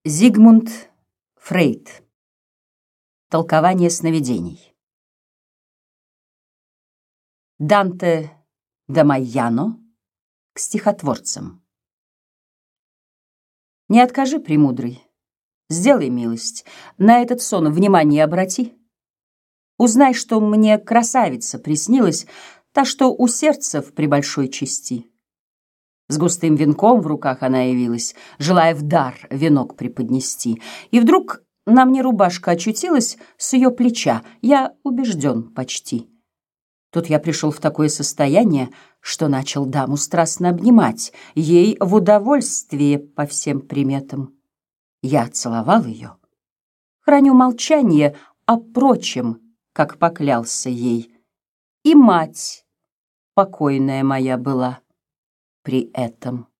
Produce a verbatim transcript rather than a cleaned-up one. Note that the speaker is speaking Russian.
Зигмунд Фрейд. Толкование сновидений. Данте да Майяно к стихотворцам. Не откажи, премудрый, сделай милость, на этот сон внимание обрати. Узнай, что мне красавица приснилась, та, что у сердца в пребольшой части. С густым венком в руках она явилась, желая в дар венок преподнести. И вдруг на мне рубашка очутилась с ее плеча, я убежден почти. Тут я пришел в такое состояние, что начал даму страстно обнимать, ей в удовольствие по всем приметам. Я целовал ее, храню молчание о прочем, как поклялся ей. И мать покойная моя была при этом.